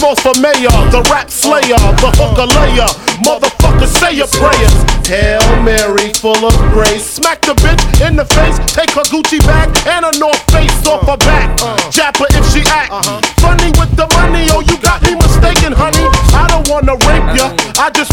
smoke for mayor, the rap slayer, the hooker layer. Motherfucker, say your prayers. Hail Mary, full of grace. Smack the bitch in the face. Take her Gucci bag and a North Face off her back. Jap her if she act funny with the money. Oh, you got me mistaken, honey. I don't wanna rape ya, I just